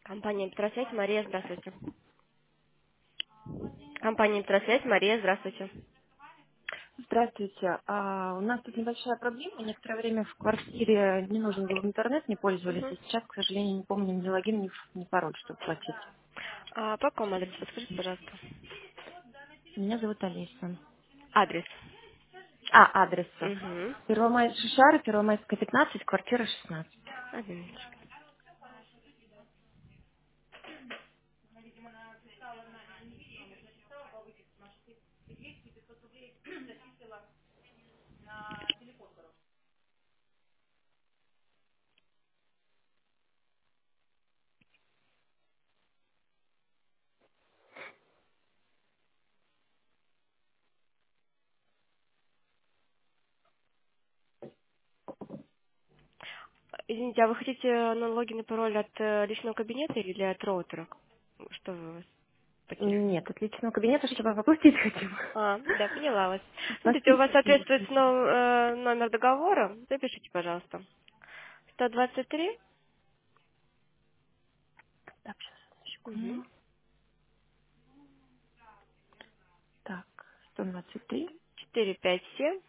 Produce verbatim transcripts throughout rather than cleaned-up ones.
Компания «Петросвязь», Мария, здравствуйте. Компания «Петросвязь», Мария, здравствуйте. Здравствуйте. А, у нас тут небольшая проблема. Некоторое время в квартире не нужен был интернет, не пользовались. Мгм. И сейчас, к сожалению, не помню ни логин, ни, ф- ни пароль, чтобы платить. А по какому адресу? Подскажите, пожалуйста. Меня зовут Олеся. Адрес. А, адрес. Угу. Первомай Шишара, Первомайская, пятнадцать, квартира шестнадцать. Один минуточку. Извините, а вы хотите на логин и пароль от э, личного кабинета или от роутера? Что вы у вас потеряли? Нет, от личного кабинета, чтобы оплатить хотим. А, да, поняла вас. Смотрите, у вас Спасибо. соответствует но- э, номер договора. Запишите, пожалуйста. сто двадцать три. Так, сейчас, Угу. секунду. Так, сто двадцать три. четыре пять семь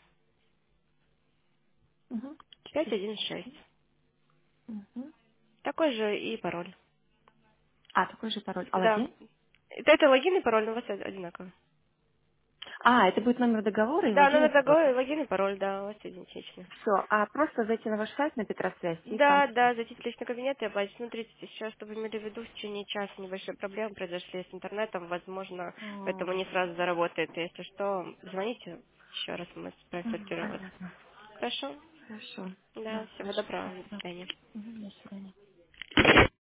Угу. пять четыре, один пять, шесть. семь. Угу. Такой же и пароль. А, такой же пароль. А Да. логин? Это, это логин и пароль, но у вас одинаковый. А, это будет номер договора и Да, логин и номер пароль. договора, логин и пароль, да, у вас идентичны. Все, а просто зайти на ваш сайт на Петросвязь и там Да, все. да, зайдите в личный кабинет и оплатить. Смотрите, сейчас, чтобы вы имели в виду, в течение часа небольшие проблемы произошли с интернетом, возможно, поэтому не сразу заработает. Если что, звоните еще раз, мы Мгм, проинструктируем вас. понятно. Хорошо? Хорошо. Да, Да, всего хорошо, доброго, до спасибо. свидания. Мгм, до свидания.